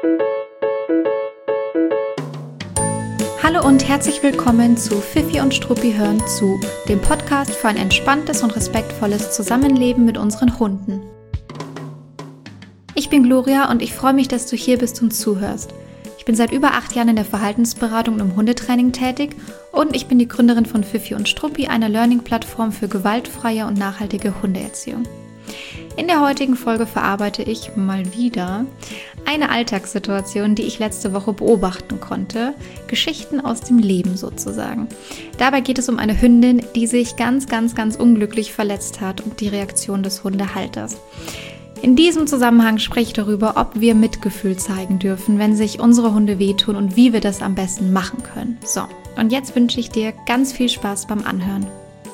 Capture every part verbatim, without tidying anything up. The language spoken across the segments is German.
Hallo und herzlich willkommen zu Fifi und Struppi hören zu, dem Podcast für ein entspanntes und respektvolles Zusammenleben mit unseren Hunden. Ich bin Gloria und ich freue mich, dass du hier bist und zuhörst. Ich bin seit über acht Jahren in der Verhaltensberatung und im Hundetraining tätig und ich bin die Gründerin von Fifi und Struppi, einer Learning-Plattform für gewaltfreie und nachhaltige Hundeerziehung. In der heutigen Folge verarbeite ich mal wieder eine Alltagssituation, die ich letzte Woche beobachten konnte. Geschichten aus dem Leben sozusagen. Dabei geht es um eine Hündin, die sich ganz, ganz, ganz unglücklich verletzt hat und die Reaktion des Hundehalters. In diesem Zusammenhang spreche ich darüber, ob wir Mitgefühl zeigen dürfen, wenn sich unsere Hunde wehtun und wie wir das am besten machen können. So, und jetzt wünsche ich dir ganz viel Spaß beim Anhören.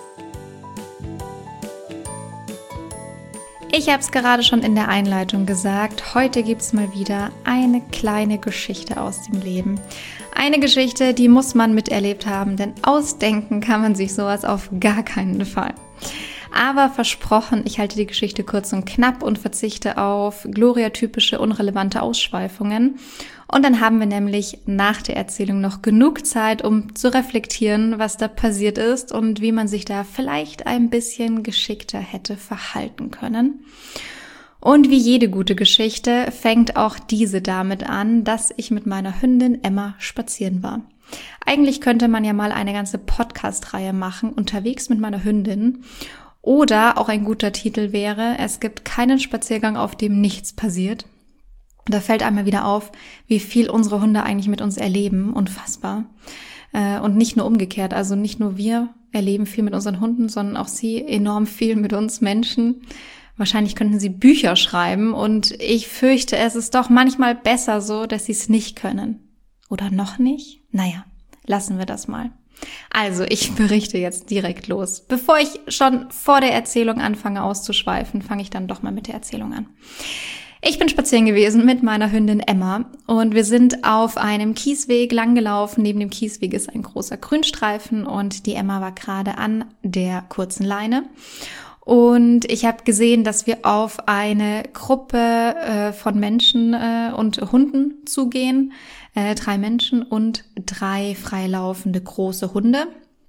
Ich habe es gerade schon in der Einleitung gesagt, heute gibt es mal wieder eine kleine Geschichte aus dem Leben. Eine Geschichte, die muss man miterlebt haben, denn ausdenken kann man sich sowas auf gar keinen Fall. Aber versprochen, ich halte die Geschichte kurz und knapp und verzichte auf Gloria-typische unrelevante Ausschweifungen. Und dann haben wir nämlich nach der Erzählung noch genug Zeit, um zu reflektieren, was da passiert ist und wie man sich da vielleicht ein bisschen geschickter hätte verhalten können. Und wie jede gute Geschichte fängt auch diese damit an, dass ich mit meiner Hündin Emma spazieren war. Eigentlich könnte man ja mal eine ganze Podcast-Reihe machen, unterwegs mit meiner Hündin. Oder auch ein guter Titel wäre, es gibt keinen Spaziergang, auf dem nichts passiert. Da fällt einmal wieder auf, wie viel unsere Hunde eigentlich mit uns erleben. Unfassbar. Und nicht nur umgekehrt. Also nicht nur wir erleben viel mit unseren Hunden, sondern auch sie enorm viel mit uns Menschen. Wahrscheinlich könnten sie Bücher schreiben. Und ich fürchte, es ist doch manchmal besser so, dass sie es nicht können. Oder noch nicht? Naja, lassen wir das mal. Also, ich berichte jetzt direkt los. Bevor ich schon vor der Erzählung anfange auszuschweifen, fange ich dann doch mal mit der Erzählung an. Ich bin spazieren gewesen mit meiner Hündin Emma und wir sind auf einem Kiesweg langgelaufen. Neben dem Kiesweg ist ein großer Grünstreifen und die Emma war gerade an der kurzen Leine. Und ich habe gesehen, dass wir auf eine Gruppe äh, von Menschen äh, und Hunden zugehen. Äh, drei Menschen und drei freilaufende große Hunde.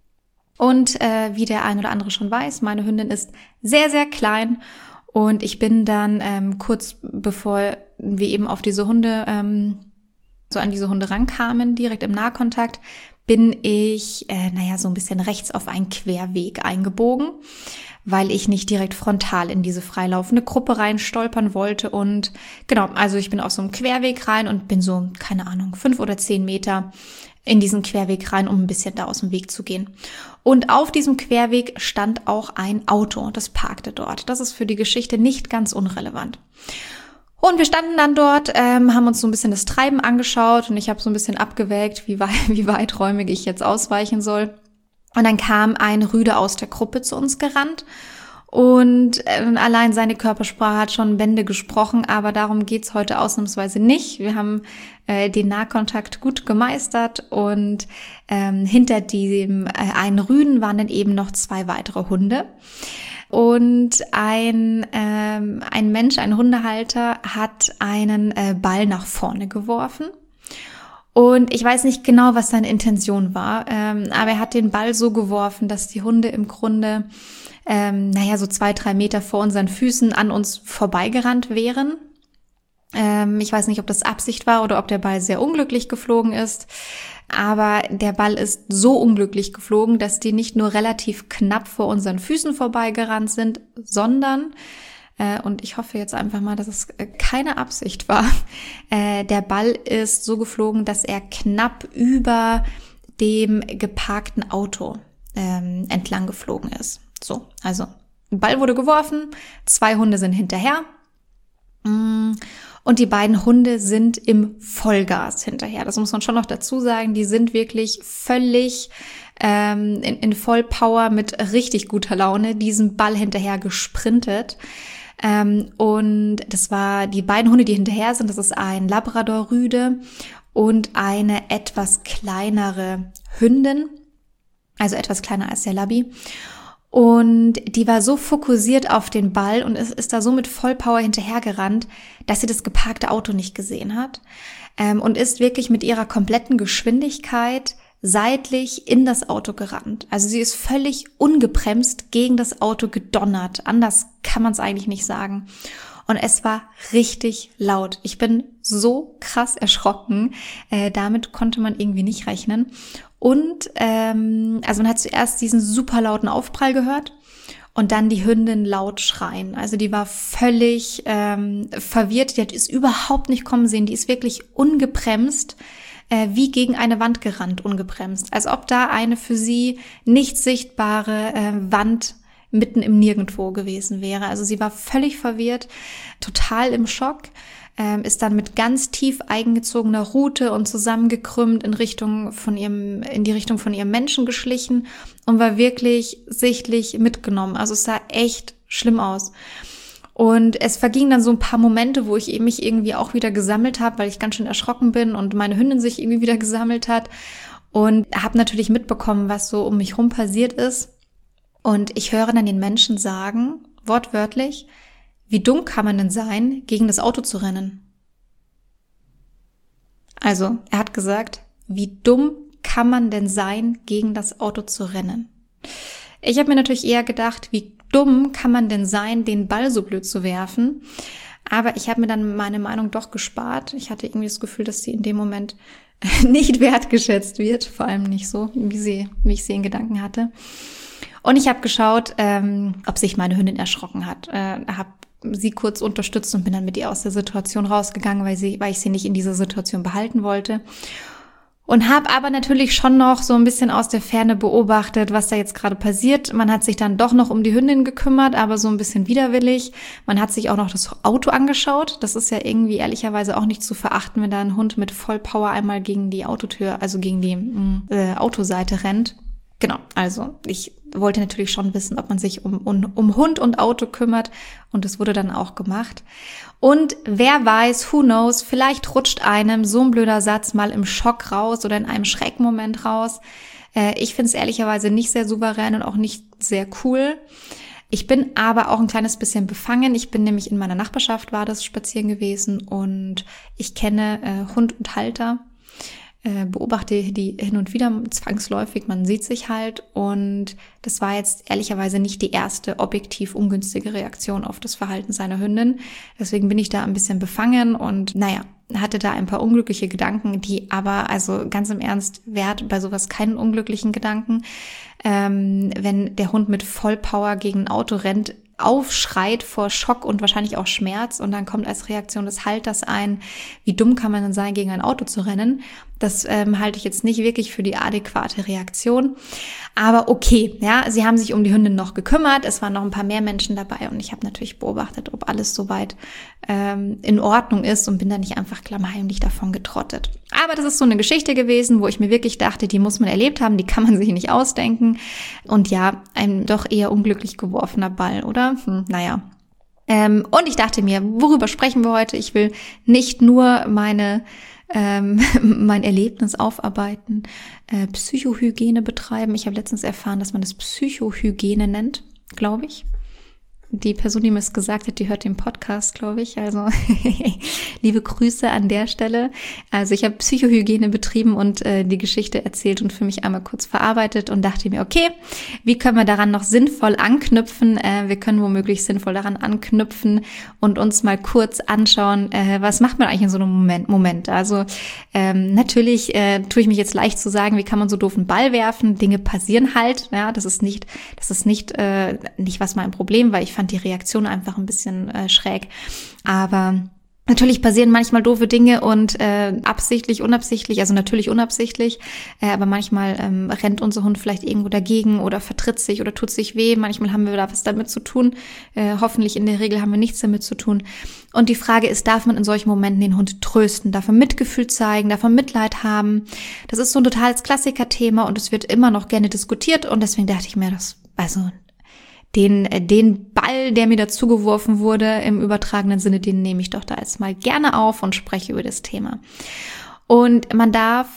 Und äh, wie der ein oder andere schon weiß, meine Hündin ist sehr, sehr klein. Und ich bin dann ähm, kurz bevor wir eben auf diese Hunde, ähm, so an diese Hunde rankamen, direkt im Nahkontakt, bin ich, äh, naja, so ein bisschen rechts auf einen Querweg eingebogen, weil ich nicht direkt frontal in diese freilaufende Gruppe rein stolpern wollte. Und genau, also ich bin auf so einem Querweg rein und bin so, keine Ahnung, fünf oder zehn Meter in diesen Querweg rein, um ein bisschen da aus dem Weg zu gehen. Und auf diesem Querweg stand auch ein Auto, das parkte dort. Das ist für die Geschichte nicht ganz unrelevant. Und wir standen dann dort, ähm, haben uns so ein bisschen das Treiben angeschaut und ich habe so ein bisschen abgewägt, wie weit, wie weiträumig ich jetzt ausweichen soll. Und dann kam ein Rüde aus der Gruppe zu uns gerannt und äh, allein seine Körpersprache hat schon Bände gesprochen, aber darum geht's heute ausnahmsweise nicht. Wir haben äh, den Nahkontakt gut gemeistert und ähm, hinter diesem äh, einen Rüden waren dann eben noch zwei weitere Hunde. Und ein ähm, ein Mensch, ein Hundehalter, hat einen äh, Ball nach vorne geworfen. Und ich weiß nicht genau, was seine Intention war, ähm, aber er hat den Ball so geworfen, dass die Hunde im Grunde, ähm, naja, so zwei, drei Meter vor unseren Füßen an uns vorbeigerannt wären. Ähm, ich weiß nicht, ob das Absicht war oder ob der Ball sehr unglücklich geflogen ist. Aber der Ball ist so unglücklich geflogen, dass die nicht nur relativ knapp vor unseren Füßen vorbeigerannt sind, sondern, äh, und ich hoffe jetzt einfach mal, dass es keine Absicht war, äh, der Ball ist so geflogen, dass er knapp über dem geparkten Auto ähm, entlang geflogen ist. So, also ein Ball wurde geworfen, zwei Hunde sind hinterher. Mm. Und die beiden Hunde sind im Vollgas hinterher. Das muss man schon noch dazu sagen. Die sind wirklich völlig ähm, in, in Vollpower mit richtig guter Laune diesem Ball hinterher gesprintet. Ähm, und das war die beiden Hunde, die hinterher sind. Das ist ein Labrador-Rüde und eine etwas kleinere Hündin. Also etwas kleiner als der Labby. Und die war so fokussiert auf den Ball und ist, ist da so mit Vollpower hinterhergerannt, dass sie das geparkte Auto nicht gesehen hat. Ähm, und ist wirklich mit ihrer kompletten Geschwindigkeit seitlich in das Auto gerannt. Also sie ist völlig ungebremst gegen das Auto gedonnert. Anders kann man es eigentlich nicht sagen. Und es war richtig laut. Ich bin so krass erschrocken. Äh, damit konnte man irgendwie nicht rechnen. Und ähm, also man hat zuerst diesen super lauten Aufprall gehört und dann die Hündin laut schreien. Also die war völlig ähm, verwirrt. Die hat es überhaupt nicht kommen sehen. Die ist wirklich ungebremst, äh, wie gegen eine Wand gerannt, ungebremst. Als ob da eine für sie nicht sichtbare äh, Wand mitten im Nirgendwo gewesen wäre. Also sie war völlig verwirrt, total im Schock, ähm, ist dann mit ganz tief eingezogener Rute und zusammengekrümmt in Richtung von ihrem, in die Richtung von ihrem Menschen geschlichen und war wirklich sichtlich mitgenommen. Also es sah echt schlimm aus. Und es vergingen dann so ein paar Momente, wo ich mich irgendwie auch wieder gesammelt habe, weil ich ganz schön erschrocken bin und meine Hündin sich irgendwie wieder gesammelt hat und habe natürlich mitbekommen, was so um mich rum passiert ist. Und ich höre dann den Menschen sagen, wortwörtlich, wie dumm kann man denn sein, gegen das Auto zu rennen? Also, er hat gesagt, wie dumm kann man denn sein, gegen das Auto zu rennen? Ich habe mir natürlich eher gedacht, wie dumm kann man denn sein, den Ball so blöd zu werfen? Aber ich habe mir dann meine Meinung doch gespart. Ich hatte irgendwie das Gefühl, dass sie in dem Moment nicht wertgeschätzt wird, vor allem nicht so, wie sie, wie ich sie in Gedanken hatte. Und ich habe geschaut, ähm, ob sich meine Hündin erschrocken hat. Äh, habe sie kurz unterstützt und bin dann mit ihr aus der Situation rausgegangen, weil sie, weil ich sie nicht in dieser Situation behalten wollte. Und habe aber natürlich schon noch so ein bisschen aus der Ferne beobachtet, was da jetzt gerade passiert. Man hat sich dann doch noch um die Hündin gekümmert, aber so ein bisschen widerwillig. Man hat sich auch noch das Auto angeschaut. Das ist ja irgendwie ehrlicherweise auch nicht zu verachten, wenn da ein Hund mit Vollpower einmal gegen die Autotür, also gegen die äh, Autoseite rennt. Genau, also ich wollte natürlich schon wissen, ob man sich um, um, um Hund und Auto kümmert und das wurde dann auch gemacht. Und wer weiß, who knows, vielleicht rutscht einem so ein blöder Satz mal im Schock raus oder in einem Schreckmoment raus. Äh, ich finde es ehrlicherweise nicht sehr souverän und auch nicht sehr cool. Ich bin aber auch ein kleines bisschen befangen. Ich bin nämlich in meiner Nachbarschaft, war das spazieren gewesen und ich kenne äh, Hund und Halter. Beobachte die hin und wieder zwangsläufig, man sieht sich halt und das war jetzt ehrlicherweise nicht die erste objektiv ungünstige Reaktion auf das Verhalten seiner Hündin. Deswegen bin ich da ein bisschen befangen und naja, hatte da ein paar unglückliche Gedanken, die aber, also ganz im Ernst, wer hat bei sowas keinen unglücklichen Gedanken? Ähm, wenn der Hund mit Vollpower gegen ein Auto rennt, aufschreit vor Schock und wahrscheinlich auch Schmerz und dann kommt als Reaktion des Halters ein, wie dumm kann man denn sein, gegen ein Auto zu rennen? Das ähm, halte ich jetzt nicht wirklich für die adäquate Reaktion. Aber okay, ja, sie haben sich um die Hündin noch gekümmert, es waren noch ein paar mehr Menschen dabei und ich habe natürlich beobachtet, ob alles soweit ähm, in Ordnung ist und bin da nicht einfach klammheimlich davon getrottet. Aber das ist so eine Geschichte gewesen, wo ich mir wirklich dachte, die muss man erlebt haben, die kann man sich nicht ausdenken. Und ja, ein doch eher unglücklich geworfener Ball, oder? Hm, naja. Ähm, und ich dachte mir, worüber sprechen wir heute? Ich will nicht nur meine ähm, mein Erlebnis aufarbeiten, äh, Psychohygiene betreiben. Ich habe letztens erfahren, dass man das Psychohygiene nennt, glaube ich. Die Person, die mir es gesagt hat, die hört den Podcast, glaube ich. Also liebe Grüße an der Stelle. Also ich habe Psychohygiene betrieben und äh, die Geschichte erzählt und für mich einmal kurz verarbeitet und dachte mir, okay, wie können wir daran noch sinnvoll anknüpfen? Äh, wir können womöglich sinnvoll daran anknüpfen und uns mal kurz anschauen, äh, was macht man eigentlich in so einem Moment? Moment? Also ähm, natürlich äh, tue ich mich jetzt leicht zu sagen, wie kann man so doof einen Ball werfen? Dinge passieren halt. Ja, das ist nicht, das ist nicht äh, nicht was mein Problem, weil ich fand die Reaktion einfach ein bisschen äh, schräg. Aber natürlich passieren manchmal doofe Dinge und äh, absichtlich, unabsichtlich, also natürlich unabsichtlich, äh, aber manchmal ähm, rennt unser Hund vielleicht irgendwo dagegen oder vertritt sich oder tut sich weh. Manchmal haben wir da was damit zu tun. Äh, hoffentlich in der Regel haben wir nichts damit zu tun. Und die Frage ist, darf man in solchen Momenten den Hund trösten? Darf man Mitgefühl zeigen? Darf man Mitleid haben? Das ist so ein totales Klassikerthema und es wird immer noch gerne diskutiert und deswegen dachte ich mir, das, also Den, den Ball, der mir dazugeworfen wurde, im übertragenen Sinne, den nehme ich doch da jetzt mal gerne auf und spreche über das Thema. Und man darf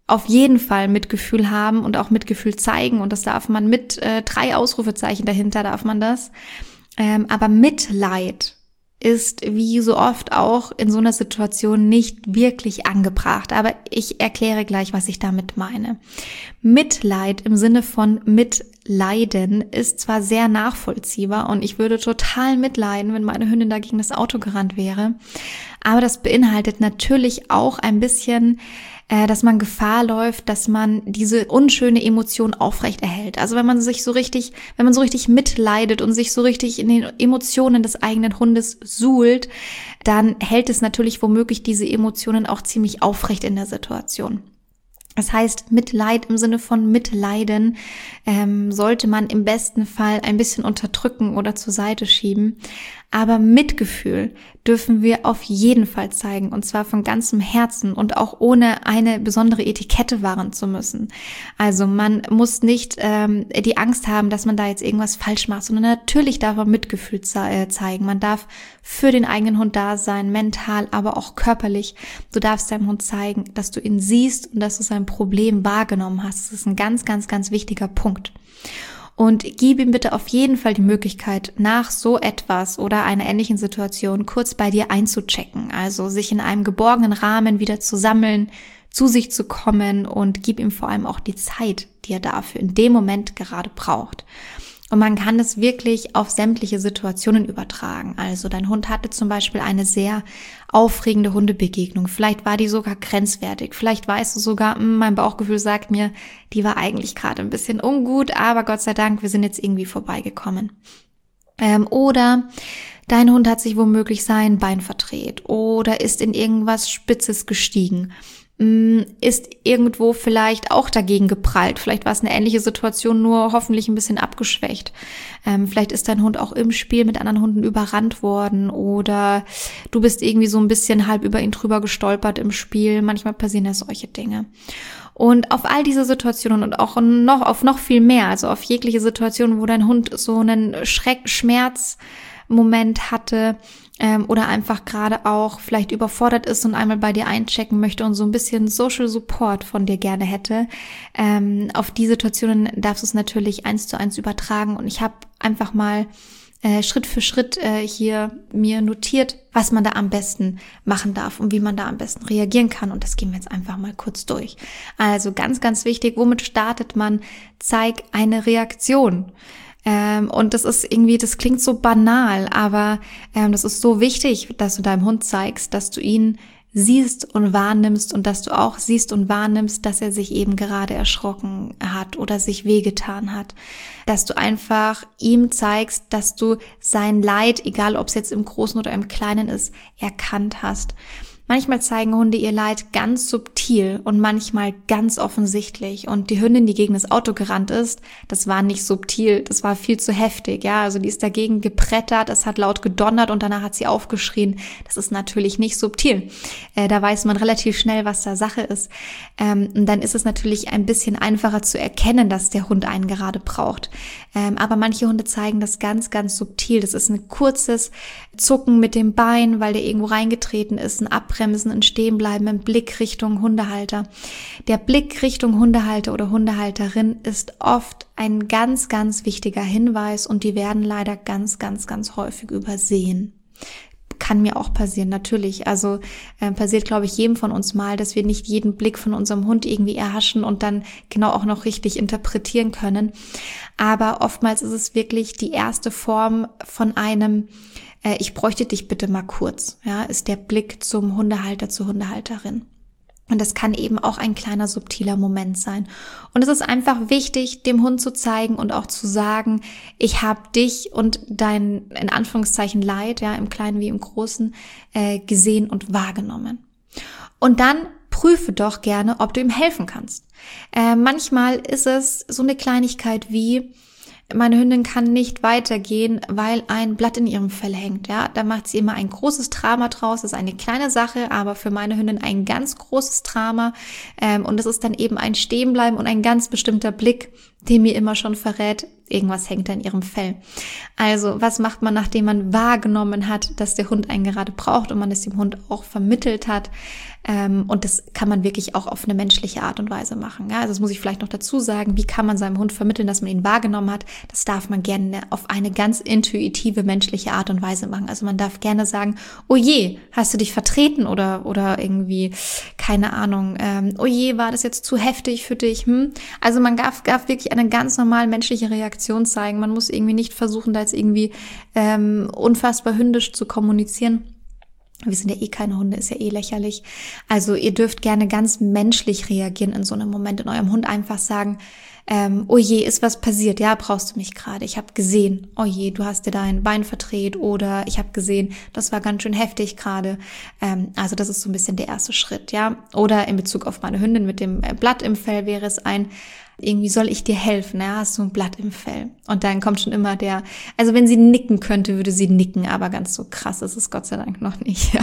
auf jeden Fall Mitgefühl haben und auch Mitgefühl zeigen, und das darf man mit äh, drei Ausrufezeichen dahinter, darf man das. Ähm, aber Mitleid ist wie so oft auch in so einer Situation nicht wirklich angebracht. Aber ich erkläre gleich, was ich damit meine. Mitleid im Sinne von Mitleiden ist zwar sehr nachvollziehbar und ich würde total mitleiden, wenn meine Hündin da gegen das Auto gerannt wäre. Aber das beinhaltet natürlich auch ein bisschen, äh, dass man Gefahr läuft, dass man diese unschöne Emotion aufrechterhält. Also wenn man sich so richtig, wenn man so richtig mitleidet und sich so richtig in den Emotionen des eigenen Hundes suhlt, dann hält es natürlich womöglich diese Emotionen auch ziemlich aufrecht in der Situation. Das heißt, Mitleid im Sinne von Mitleiden ähm, sollte man im besten Fall ein bisschen unterdrücken oder zur Seite schieben. Aber Mitgefühl dürfen wir auf jeden Fall zeigen, und zwar von ganzem Herzen und auch ohne eine besondere Etikette wahren zu müssen. Also man muss nicht ähm, die Angst haben, dass man da jetzt irgendwas falsch macht, sondern natürlich darf man Mitgefühl ze- äh, zeigen. Man darf für den eigenen Hund da sein, mental, aber auch körperlich. Du darfst deinem Hund zeigen, dass du ihn siehst und dass du sein Problem wahrgenommen hast. Das ist ein ganz, ganz, ganz wichtiger Punkt. Und gib ihm bitte auf jeden Fall die Möglichkeit, nach so etwas oder einer ähnlichen Situation kurz bei dir einzuchecken. Also sich in einem geborgenen Rahmen wieder zu sammeln, zu sich zu kommen, und gib ihm vor allem auch die Zeit, die er dafür in dem Moment gerade braucht. Und man kann es wirklich auf sämtliche Situationen übertragen. Also dein Hund hatte zum Beispiel eine sehr aufregende Hundebegegnung. Vielleicht war die sogar grenzwertig. Vielleicht weißt du sogar, mein Bauchgefühl sagt mir, die war eigentlich gerade ein bisschen ungut, aber Gott sei Dank, wir sind jetzt irgendwie vorbeigekommen. Ähm, oder dein Hund hat sich womöglich sein Bein verdreht oder ist in irgendwas Spitzes gestiegen. Ist irgendwo vielleicht auch dagegen geprallt. Vielleicht war es eine ähnliche Situation, nur hoffentlich ein bisschen abgeschwächt. Ähm, vielleicht ist dein Hund auch im Spiel mit anderen Hunden überrannt worden, oder du bist irgendwie so ein bisschen halb über ihn drüber gestolpert im Spiel. Manchmal passieren ja solche Dinge. Und auf all diese Situationen und auch noch auf noch viel mehr, also auf jegliche Situationen, wo dein Hund so einen Schreck, Schmerz Moment hatte ähm, oder einfach gerade auch vielleicht überfordert ist und einmal bei dir einchecken möchte und so ein bisschen Social Support von dir gerne hätte, ähm, auf die Situationen darfst du es natürlich eins zu eins übertragen. Und ich habe einfach mal äh, Schritt für Schritt äh, hier mir notiert, was man da am besten machen darf und wie man da am besten reagieren kann. Und das gehen wir jetzt einfach mal kurz durch. Also ganz, ganz wichtig, womit startet man? Zeig eine Reaktion. Ähm, und das ist irgendwie, das klingt so banal, aber ähm, das ist so wichtig, dass du deinem Hund zeigst, dass du ihn siehst und wahrnimmst und dass du auch siehst und wahrnimmst, dass er sich eben gerade erschrocken hat oder sich wehgetan hat. Dass du einfach ihm zeigst, dass du sein Leid, egal ob es jetzt im Großen oder im Kleinen ist, erkannt hast. Manchmal zeigen Hunde ihr Leid ganz subtil und manchmal ganz offensichtlich. Und die Hündin, die gegen das Auto gerannt ist, das war nicht subtil, das war viel zu heftig. Ja, also die ist dagegen gebrettert, es hat laut gedonnert und danach hat sie aufgeschrien. Das ist natürlich nicht subtil. Äh, da weiß man relativ schnell, was da Sache ist. Ähm, und dann ist es natürlich ein bisschen einfacher zu erkennen, dass der Hund einen gerade braucht. Ähm, aber manche Hunde zeigen das ganz, ganz subtil. Das ist ein kurzes Zucken mit dem Bein, weil der irgendwo reingetreten ist, ein Abbremsen, ein Stehenbleiben, ein Blick Richtung Hundehalter. Der Blick Richtung Hundehalter oder Hundehalterin ist oft ein ganz, ganz wichtiger Hinweis, und die werden leider ganz, ganz, ganz häufig übersehen. Kann mir auch passieren, natürlich. Also äh, passiert, glaube ich, jedem von uns mal, dass wir nicht jeden Blick von unserem Hund irgendwie erhaschen und dann genau auch noch richtig interpretieren können. Aber oftmals ist es wirklich die erste Form von einem äh, ich bräuchte dich bitte mal kurz, ja, ist der Blick zum Hundehalter, zur Hundehalterin. Und das kann eben auch ein kleiner subtiler Moment sein. Und es ist einfach wichtig, dem Hund zu zeigen und auch zu sagen, ich habe dich und dein, in Anführungszeichen, Leid, ja, im Kleinen wie im Großen, äh, gesehen und wahrgenommen. Und dann prüfe doch gerne, ob du ihm helfen kannst. Äh, manchmal ist es so eine Kleinigkeit wie, meine Hündin kann nicht weitergehen, weil ein Blatt in ihrem Fell hängt. Ja, da macht sie immer ein großes Drama draus. Das ist eine kleine Sache, aber für meine Hündin ein ganz großes Drama. Ähm, und das ist dann eben ein Stehenbleiben und ein ganz bestimmter Blick, die mir immer schon verrät, irgendwas hängt da in ihrem Fell. Also, was macht man, nachdem man wahrgenommen hat, dass der Hund einen gerade braucht und man es dem Hund auch vermittelt hat? Ähm, und das kann man wirklich auch auf eine menschliche Art und Weise machen. Ja? Also, das muss ich vielleicht noch dazu sagen. Wie kann man seinem Hund vermitteln, dass man ihn wahrgenommen hat? Das darf man gerne auf eine ganz intuitive, menschliche Art und Weise machen. Also, man darf gerne sagen, oh je, hast du dich vertreten oder, oder irgendwie, keine Ahnung, ähm, oh je, war das jetzt zu heftig für dich? Hm? Also, man darf, darf wirklich eine ganz normal menschliche Reaktion zeigen. Man muss irgendwie nicht versuchen, da jetzt irgendwie ähm, unfassbar hündisch zu kommunizieren. Wir sind ja eh keine Hunde, ist ja eh lächerlich. Also ihr dürft gerne ganz menschlich reagieren in so einem Moment, in eurem Hund einfach sagen, ähm, oh je, ist was passiert? Ja, brauchst du mich gerade? Ich habe gesehen, oh je, du hast dir dein Bein verdreht oder ich habe gesehen, das war ganz schön heftig gerade. Ähm, also das ist so ein bisschen der erste Schritt, ja. Oder in Bezug auf meine Hündin mit dem Blatt im Fell wäre es ein, irgendwie soll ich dir helfen, ja, hast du ein Blatt im Fell. Und dann kommt schon immer der, also wenn sie nicken könnte, würde sie nicken, aber ganz so krass ist es Gott sei Dank noch nicht, ja.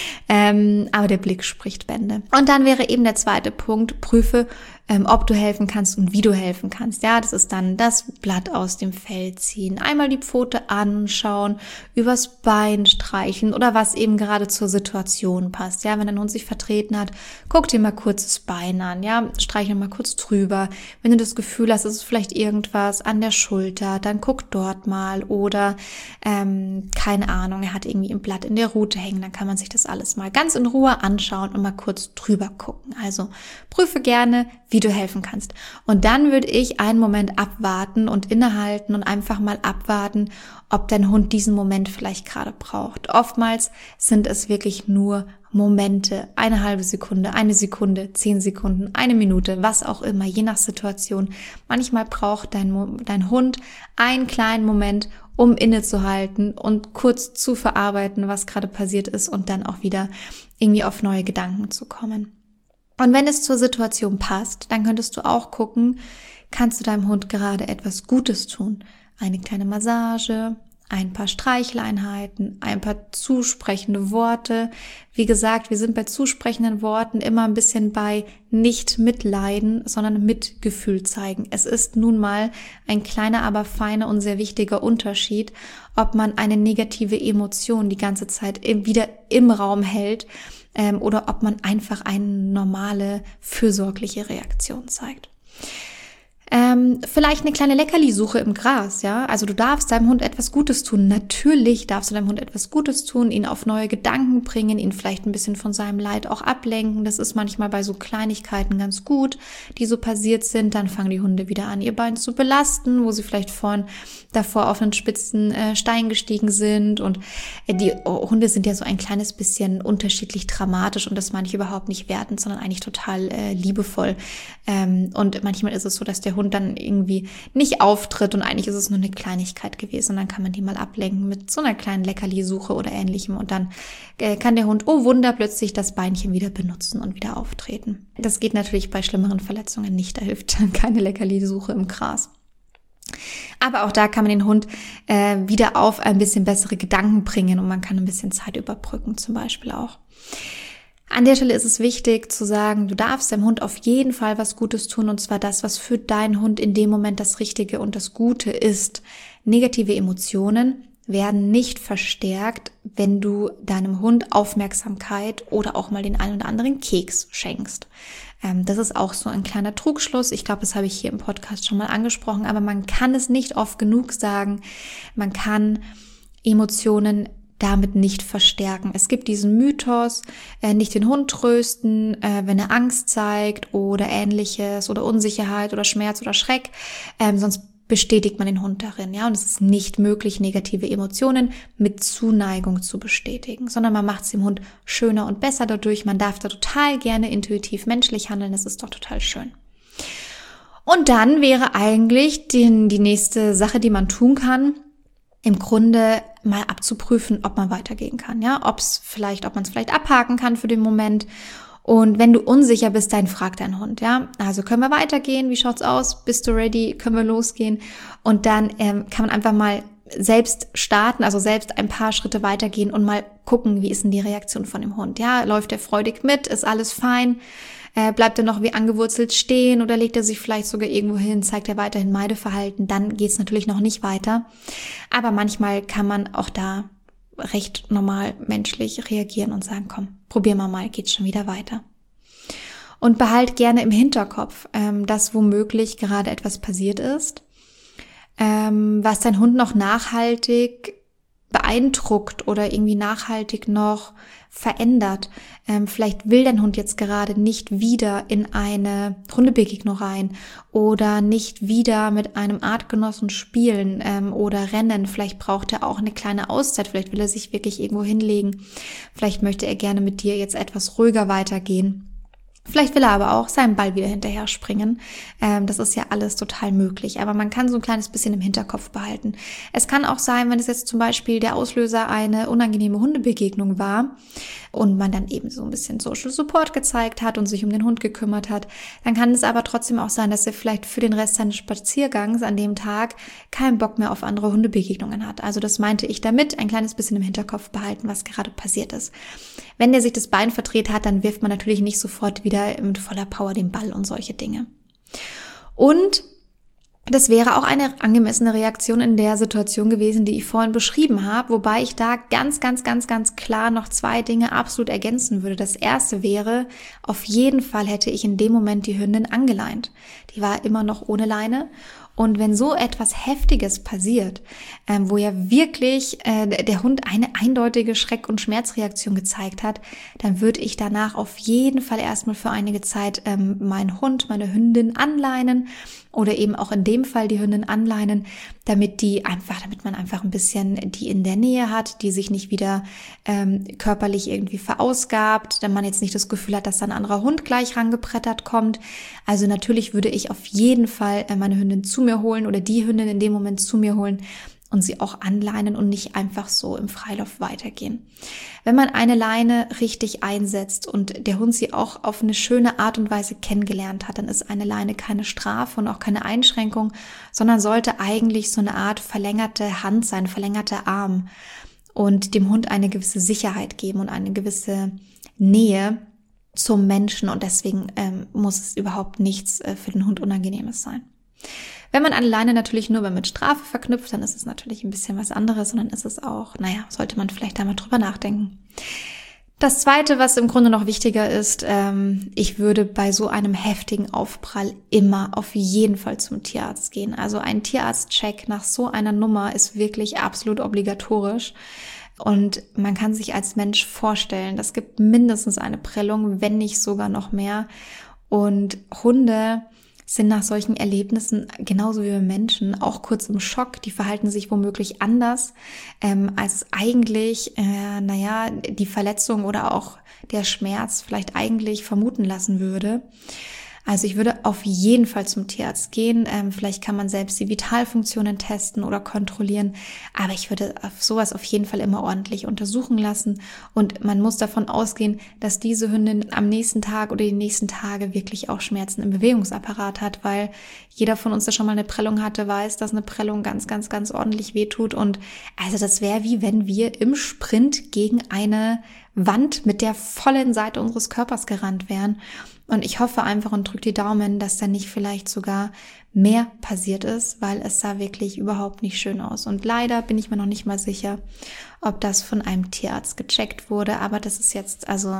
Ähm, aber der Blick spricht Bände. Und dann wäre eben der zweite Punkt, prüfe, ähm, ob du helfen kannst und wie du helfen kannst. Ja, das ist dann das Blatt aus dem Fell ziehen, einmal die Pfote anschauen, übers Bein streichen oder was eben gerade zur Situation passt. Ja, wenn dein Hund sich vertreten hat, guck dir mal kurz das Bein an, ja, streiche mal kurz drüber. Wenn du das Gefühl hast, es ist vielleicht irgendwas an der Schulter, dann guck dort mal oder ähm, keine Ahnung, er hat irgendwie ein Blatt in der Rute hängen, dann kann man sich das alles mal ganz in Ruhe anschauen und mal kurz drüber gucken. Also prüfe gerne, wie du helfen kannst. Und dann würde ich einen Moment abwarten und innehalten und einfach mal abwarten, ob dein Hund diesen Moment vielleicht gerade braucht. Oftmals sind es wirklich nur Momente, eine halbe Sekunde, eine Sekunde, zehn Sekunden, eine Minute, was auch immer, je nach Situation. Manchmal braucht dein, dein Hund einen kleinen Moment, um innezuhalten und kurz zu verarbeiten, was gerade passiert ist und dann auch wieder irgendwie auf neue Gedanken zu kommen. Und wenn es zur Situation passt, dann könntest du auch gucken, kannst du deinem Hund gerade etwas Gutes tun? Eine kleine Massage, ein paar Streicheleinheiten, ein paar zusprechende Worte. Wie gesagt, wir sind bei zusprechenden Worten immer ein bisschen bei nicht mitleiden, sondern Mitgefühl zeigen. Es ist nun mal ein kleiner, aber feiner und sehr wichtiger Unterschied, ob man eine negative Emotion die ganze Zeit wieder im Raum hält ähm, oder ob man einfach eine normale, fürsorgliche Reaktion zeigt. Ähm, vielleicht eine kleine Leckerlisuche im Gras, ja. Also du darfst deinem Hund etwas Gutes tun. Natürlich darfst du deinem Hund etwas Gutes tun, ihn auf neue Gedanken bringen, ihn vielleicht ein bisschen von seinem Leid auch ablenken. Das ist manchmal bei so Kleinigkeiten ganz gut, die so passiert sind. Dann fangen die Hunde wieder an, ihr Bein zu belasten, wo sie vielleicht vorhin davor auf einen spitzen äh, Stein gestiegen sind. Und äh, die oh, Hunde sind ja so ein kleines bisschen unterschiedlich dramatisch und das meine ich überhaupt nicht wertend, sondern eigentlich total äh, liebevoll. Ähm, und manchmal ist es so, dass der Hund und dann irgendwie nicht auftritt und eigentlich ist es nur eine Kleinigkeit gewesen und dann kann man die mal ablenken mit so einer kleinen Leckerlisuche oder ähnlichem und dann äh, kann der Hund, oh Wunder, plötzlich das Beinchen wieder benutzen und wieder auftreten. Das geht natürlich bei schlimmeren Verletzungen nicht, da hilft dann keine Leckerlisuche im Gras. Aber auch da kann man den Hund äh, wieder auf ein bisschen bessere Gedanken bringen und man kann ein bisschen Zeit überbrücken zum Beispiel auch. An der Stelle ist es wichtig zu sagen, du darfst deinem Hund auf jeden Fall was Gutes tun und zwar das, was für deinen Hund in dem Moment das Richtige und das Gute ist. Negative Emotionen werden nicht verstärkt, wenn du deinem Hund Aufmerksamkeit oder auch mal den einen oder anderen Keks schenkst. Ähm, das ist auch so ein kleiner Trugschluss. Ich glaube, das habe ich hier im Podcast schon mal angesprochen, aber man kann es nicht oft genug sagen. Man kann Emotionen damit nicht verstärken. Es gibt diesen Mythos, äh, nicht den Hund trösten, äh, wenn er Angst zeigt oder Ähnliches oder Unsicherheit oder Schmerz oder Schreck, ähm, sonst bestätigt man den Hund darin, ja, und es ist nicht möglich, negative Emotionen mit Zuneigung zu bestätigen, sondern man macht es dem Hund schöner und besser dadurch. Man darf da total gerne intuitiv menschlich handeln, das ist doch total schön. Und dann wäre eigentlich die, die nächste Sache, die man tun kann, im Grunde mal abzuprüfen, ob man weitergehen kann, ja, ob es vielleicht, ob man es vielleicht abhaken kann für den Moment. Und wenn du unsicher bist, dann frag deinen Hund, ja. Also können wir weitergehen? Wie schaut's aus? Bist du ready? Können wir losgehen? Und dann ähm, kann man einfach mal selbst starten, also selbst ein paar Schritte weitergehen und mal gucken, wie ist denn die Reaktion von dem Hund, ja. Läuft er freudig mit? Ist alles fein? Äh, bleibt er noch wie angewurzelt stehen oder legt er sich vielleicht sogar irgendwo hin, zeigt er weiterhin Meideverhalten, dann geht es natürlich noch nicht weiter. Aber manchmal kann man auch da recht normal menschlich reagieren und sagen, komm, probier mal mal, geht's schon wieder weiter. Und behalt gerne im Hinterkopf, ähm, dass womöglich gerade etwas passiert ist, ähm, was dein Hund noch nachhaltig beeindruckt oder irgendwie nachhaltig noch verändert. Ähm, vielleicht will dein Hund jetzt gerade nicht wieder in eine Hundebegegnung rein oder nicht wieder mit einem Artgenossen spielen ähm, oder rennen. Vielleicht braucht er auch eine kleine Auszeit. Vielleicht will er sich wirklich irgendwo hinlegen. Vielleicht möchte er gerne mit dir jetzt etwas ruhiger weitergehen. Vielleicht will er aber auch seinen Ball wieder hinterher springen. Ähm, das ist ja alles total möglich. Aber man kann so ein kleines bisschen im Hinterkopf behalten. Es kann auch sein, wenn es jetzt zum Beispiel der Auslöser eine unangenehme Hundebegegnung war und man dann eben so ein bisschen Social Support gezeigt hat und sich um den Hund gekümmert hat, dann kann es aber trotzdem auch sein, dass er vielleicht für den Rest seines Spaziergangs an dem Tag keinen Bock mehr auf andere Hundebegegnungen hat. Also das meinte ich damit, ein kleines bisschen im Hinterkopf behalten, was gerade passiert ist. Wenn der sich das Bein verdreht hat, dann wirft man natürlich nicht sofort wieder mit voller Power den Ball und solche Dinge. Und das wäre auch eine angemessene Reaktion in der Situation gewesen, die ich vorhin beschrieben habe, wobei ich da ganz, ganz, ganz, ganz klar noch zwei Dinge absolut ergänzen würde. Das erste wäre, auf jeden Fall hätte ich in dem Moment die Hündin angeleint. Die war immer noch ohne Leine. Und wenn so etwas Heftiges passiert, ähm, wo ja wirklich äh, der Hund eine eindeutige Schreck- und Schmerzreaktion gezeigt hat, dann würde ich danach auf jeden Fall erstmal für einige Zeit ähm, meinen Hund, meine Hündin anleinen oder eben auch in dem Fall die Hündin anleinen, damit die einfach, damit man einfach ein bisschen die in der Nähe hat, die sich nicht wieder ähm, körperlich irgendwie verausgabt, wenn man jetzt nicht das Gefühl hat, dass da ein anderer Hund gleich rangebrettert kommt. Also natürlich würde ich auf jeden Fall äh, meine Hündin zu mir holen oder die Hündin in dem Moment zu mir holen und sie auch anleinen und nicht einfach so im Freilauf weitergehen. Wenn man eine Leine richtig einsetzt und der Hund sie auch auf eine schöne Art und Weise kennengelernt hat, dann ist eine Leine keine Strafe und auch keine Einschränkung, sondern sollte eigentlich so eine Art verlängerte Hand sein, verlängerter Arm und dem Hund eine gewisse Sicherheit geben und eine gewisse Nähe zum Menschen und deswegen ähm, muss es überhaupt nichts äh, für den Hund Unangenehmes sein. Wenn man eine Leine natürlich nur mit Strafe verknüpft, dann ist es natürlich ein bisschen was anderes und dann ist es auch, naja, sollte man vielleicht da mal drüber nachdenken. Das Zweite, was im Grunde noch wichtiger ist, ähm, ich würde bei so einem heftigen Aufprall immer auf jeden Fall zum Tierarzt gehen. Also ein Tierarztcheck nach so einer Nummer ist wirklich absolut obligatorisch. Und man kann sich als Mensch vorstellen, das gibt mindestens eine Prellung, wenn nicht sogar noch mehr. Und Hunde sind nach solchen Erlebnissen genauso wie wir Menschen auch kurz im Schock. Die verhalten sich womöglich anders, ähm, als eigentlich, äh, naja, die Verletzung oder auch der Schmerz vielleicht eigentlich vermuten lassen würde. Also ich würde auf jeden Fall zum Tierarzt gehen. Ähm, vielleicht kann man selbst die Vitalfunktionen testen oder kontrollieren. Aber ich würde auf sowas auf jeden Fall immer ordentlich untersuchen lassen. Und man muss davon ausgehen, dass diese Hündin am nächsten Tag oder die nächsten Tage wirklich auch Schmerzen im Bewegungsapparat hat, weil jeder von uns, der schon mal eine Prellung hatte, weiß, dass eine Prellung ganz, ganz, ganz ordentlich wehtut. Und also das wäre wie wenn wir im Sprint gegen eine Wand mit der vollen Seite unseres Körpers gerannt wären. Und ich hoffe einfach und drücke die Daumen, dass da nicht vielleicht sogar mehr passiert ist, weil es sah wirklich überhaupt nicht schön aus. Und leider bin ich mir noch nicht mal sicher, ob das von einem Tierarzt gecheckt wurde. Aber das ist jetzt, also,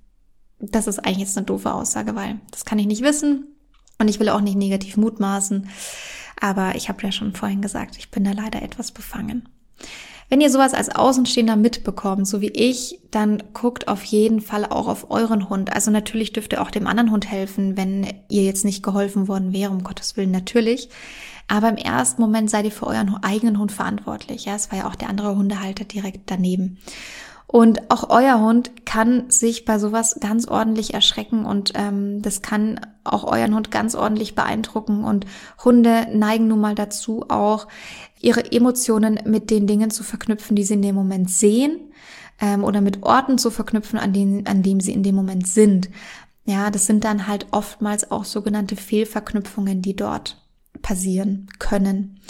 das ist eigentlich jetzt eine doofe Aussage, weil das kann ich nicht wissen. Und ich will auch nicht negativ mutmaßen. Aber ich habe ja schon vorhin gesagt, ich bin da leider etwas befangen. Wenn ihr sowas als Außenstehender mitbekommt, so wie ich, dann guckt auf jeden Fall auch auf euren Hund. Also natürlich dürft ihr auch dem anderen Hund helfen, wenn ihr jetzt nicht geholfen worden wäre, um Gottes Willen natürlich. Aber im ersten Moment seid ihr für euren eigenen Hund verantwortlich. Ja, es war ja auch der andere Hundehalter direkt daneben. Und auch euer Hund kann sich bei sowas ganz ordentlich erschrecken und ähm, das kann auch euren Hund ganz ordentlich beeindrucken. Und Hunde neigen nun mal dazu, auch ihre Emotionen mit den Dingen zu verknüpfen, die sie in dem Moment sehen ähm, oder mit Orten zu verknüpfen, an denen, an dem sie in dem Moment sind. Ja, das sind dann halt oftmals auch sogenannte Fehlverknüpfungen, die dort passieren können.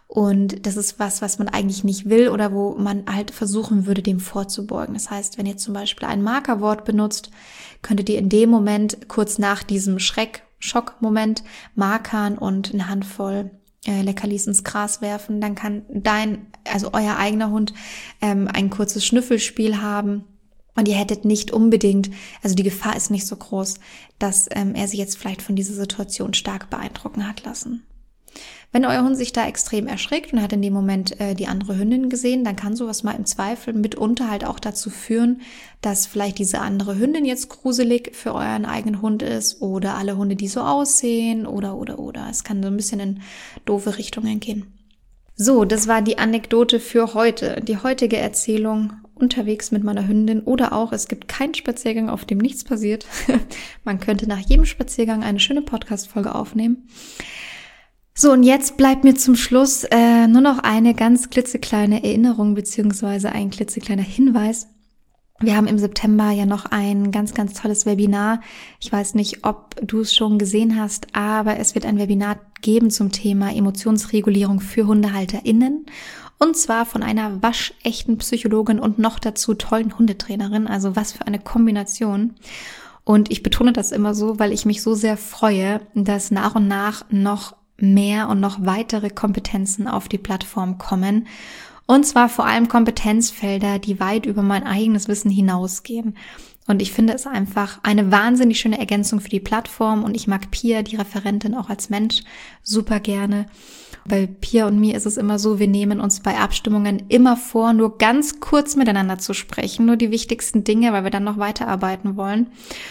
Und das ist was, was man eigentlich nicht will oder wo man halt versuchen würde, dem vorzubeugen. Das heißt, wenn ihr zum Beispiel ein Markerwort benutzt, könntet ihr in dem Moment kurz nach diesem Schreck-Schock-Moment markern und eine Handvoll äh, Leckerlis ins Gras werfen. Dann kann dein, also euer eigener Hund ähm, ein kurzes Schnüffelspiel haben. Und ihr hättet nicht unbedingt, also die Gefahr ist nicht so groß, dass ähm, er sich jetzt vielleicht von dieser Situation stark beeindrucken hat lassen. Wenn euer Hund sich da extrem erschrickt und hat in dem Moment äh, die andere Hündin gesehen, dann kann sowas mal im Zweifel mitunter halt auch dazu führen, dass vielleicht diese andere Hündin jetzt gruselig für euren eigenen Hund ist oder alle Hunde, die so aussehen oder, oder, oder. Es kann so ein bisschen in doofe Richtungen gehen. So, das war die Anekdote für heute. Die heutige Erzählung unterwegs mit meiner Hündin oder auch, es gibt keinen Spaziergang, auf dem nichts passiert. Man könnte nach jedem Spaziergang eine schöne Podcast-Folge aufnehmen. So, und jetzt bleibt mir zum Schluss äh, nur noch eine ganz klitzekleine Erinnerung beziehungsweise ein klitzekleiner Hinweis. Wir haben im September ja noch ein ganz, ganz tolles Webinar. Ich weiß nicht, ob du es schon gesehen hast, aber es wird ein Webinar geben zum Thema Emotionsregulierung für HundehalterInnen. Und zwar von einer waschechten Psychologin und noch dazu tollen Hundetrainerin. Also was für eine Kombination. Und ich betone das immer so, weil ich mich so sehr freue, dass nach und nach noch mehr und noch weitere Kompetenzen auf die Plattform kommen. Und zwar vor allem Kompetenzfelder, die weit über mein eigenes Wissen hinausgehen. Und ich finde es einfach eine wahnsinnig schöne Ergänzung für die Plattform. Und ich mag Pia, die Referentin, auch als Mensch super gerne. Bei Pia und mir ist es immer so, wir nehmen uns bei Abstimmungen immer vor, nur ganz kurz miteinander zu sprechen. Nur die wichtigsten Dinge, weil wir dann noch weiterarbeiten wollen.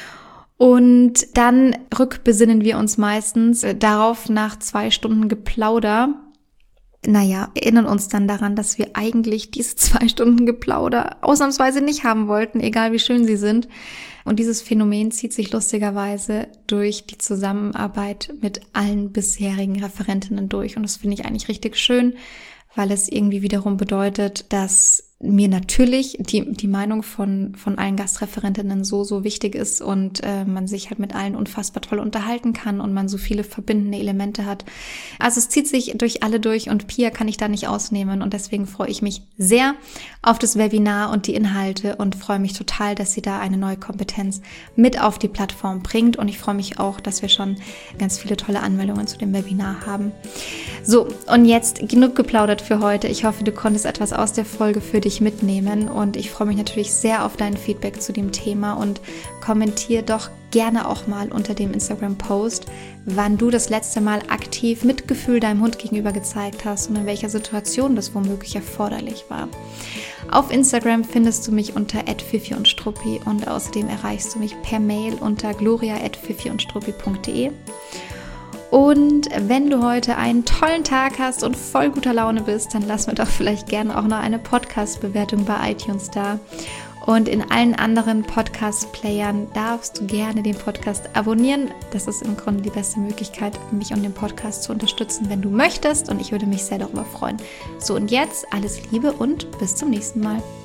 Und dann rückbesinnen wir uns meistens darauf nach zwei Stunden Geplauder. Naja, erinnern uns dann daran, dass wir eigentlich diese zwei Stunden Geplauder ausnahmsweise nicht haben wollten, egal wie schön sie sind. Und dieses Phänomen zieht sich lustigerweise durch die Zusammenarbeit mit allen bisherigen Referentinnen durch. Und das finde ich eigentlich richtig schön, weil es irgendwie wiederum bedeutet, dass mir natürlich die die Meinung von von allen Gastreferentinnen so so wichtig ist und äh, man sich halt mit allen unfassbar toll unterhalten kann und man so viele verbindende Elemente hat. Also es zieht sich durch alle durch und Pia kann ich da nicht ausnehmen und deswegen freue ich mich sehr auf das Webinar und die Inhalte und freue mich total, dass sie da eine neue Kompetenz mit auf die Plattform bringt und ich freue mich auch, dass wir schon ganz viele tolle Anmeldungen zu dem Webinar haben. So, und jetzt genug geplaudert für heute. Ich hoffe, du konntest etwas aus der Folge für dich mitnehmen und ich freue mich natürlich sehr auf dein Feedback zu dem Thema und kommentiere doch gerne auch mal unter dem Instagram-Post, wann du das letzte Mal aktiv Mitgefühl deinem Hund gegenüber gezeigt hast und in welcher Situation das womöglich erforderlich war. Auf Instagram findest du mich unter at fifi und struppi und außerdem erreichst du mich per Mail unter gloria at fifi und struppi punkt de. Und wenn du heute einen tollen Tag hast und voll guter Laune bist, dann lass mir doch vielleicht gerne auch noch eine Podcast-Bewertung bei iTunes da. Und in allen anderen Podcast-Playern darfst du gerne den Podcast abonnieren. Das ist im Grunde die beste Möglichkeit, mich und den Podcast zu unterstützen, wenn du möchtest. Und ich würde mich sehr darüber freuen. So, und jetzt alles Liebe und bis zum nächsten Mal.